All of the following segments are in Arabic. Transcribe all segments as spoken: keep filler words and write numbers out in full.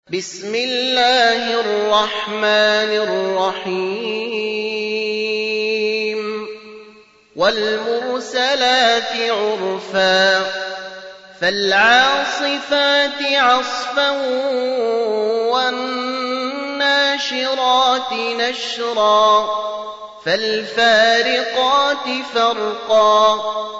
بسم الله الرحمن الرحيم والمرسلات عرفا فالعاصفات عصفا والناشرات نشرا فالفارقات فرقا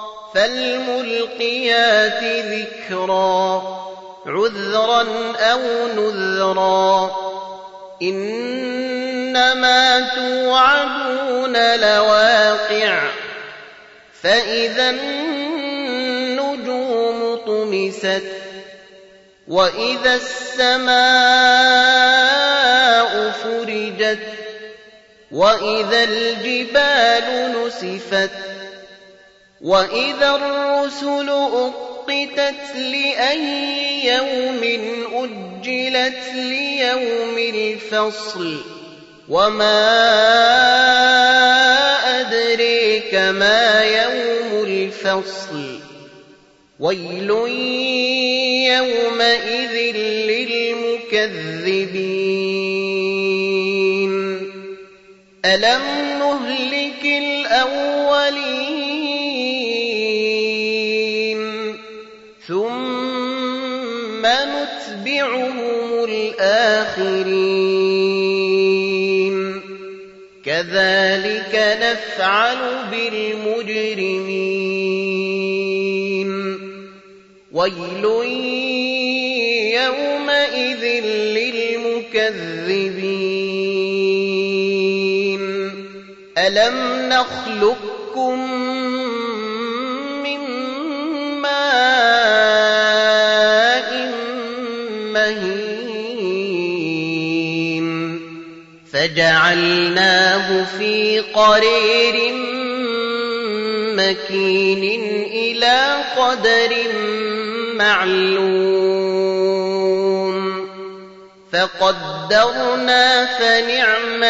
فالملقيات ذكرا عذرا أو نذرا إنما توعدون لواقع فإذا النجوم طمست وإذا السماء فرجت وإذا الجبال نسفت وإذا الرسل أقتت لأي يوم أجلت ليوم الفصل وما أدريك ما يوم الفصل ويل يومئذ للمكذبين ألم نهلك الأولين ثم نتبعهم الآخرين كذلك نفعل بالمجرمين ويل يومئذ للمكذبين ألم نخلقكم من ماء مهين فجعلناه في قرير مكين إلى قدر معلوم فقدرنا فنعم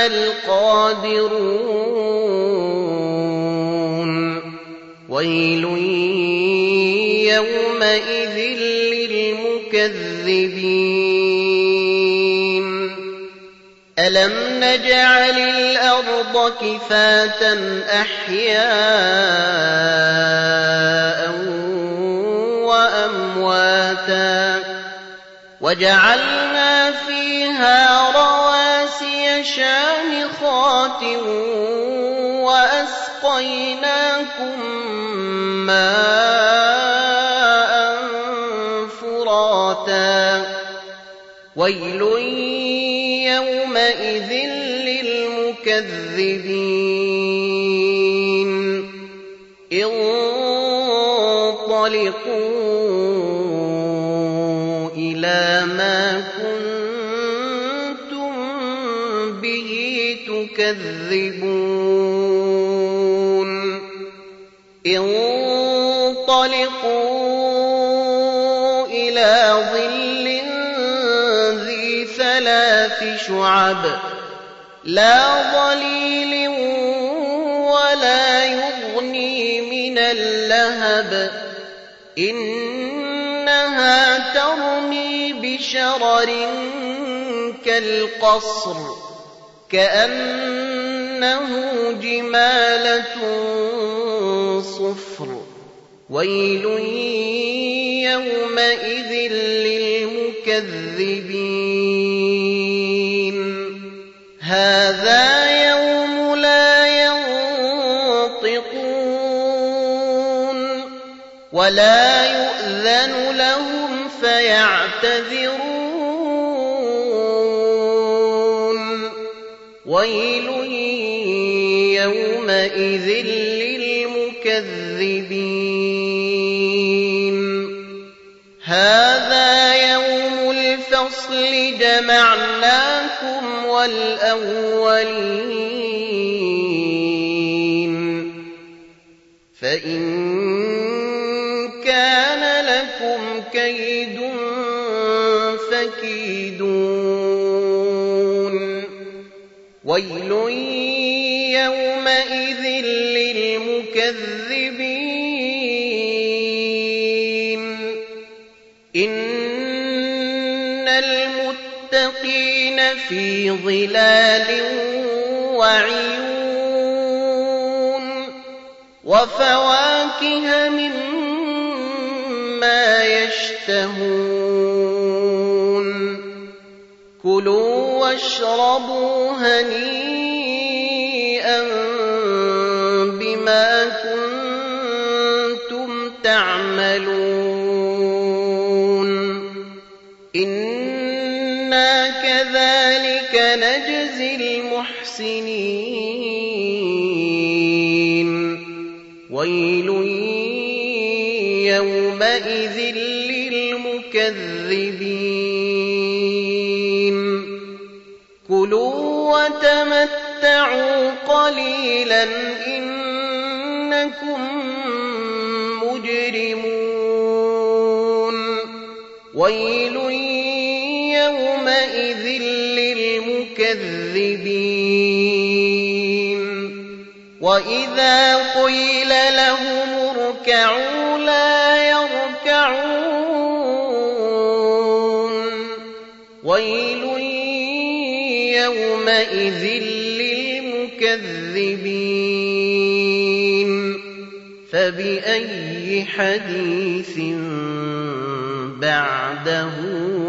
القادرون ويل يومئذ للمكذبين ألم نجعل الأرض كفاة أحياء وأمواتا وجعلنا فيها رواسي شامخات وأسقيناكم ماء فراتا ويل يومئذ للمكذبين انطلقوا إلى ما كنتم به تكذبون انطلقوا إلى ظل ذي ثلاث شعب لا ظليل ولا يغني من اللهب إنها ترمي بشرر كالقصر كأنه جمالة صفر ويل يومئذ للمكذبين هذا يوم لا ينطقون ولا يؤذن لهم فيعتذرون ويل يومئذ للمكذبين هذا يوم الفصل جمعناكم والأولين فإن كان لكم كيد فكيدون ويل يومئذ للمكذبين إن المتقين للمتقين في ظلال وعيون وفواكه مما يشتهون كلوا واشربوا هنيئا بما كنتم تعملون إنا كذلك نجزي المحسنين ويل يومئذ للمكذبين كلوا وتمتعوا قليلا إنكم مجرمون ويل يومئذ للمكذبين وإذا قيل لهم اركعوا لا يركعون ويل يومئذ للمكذبين فبأي حديث بعده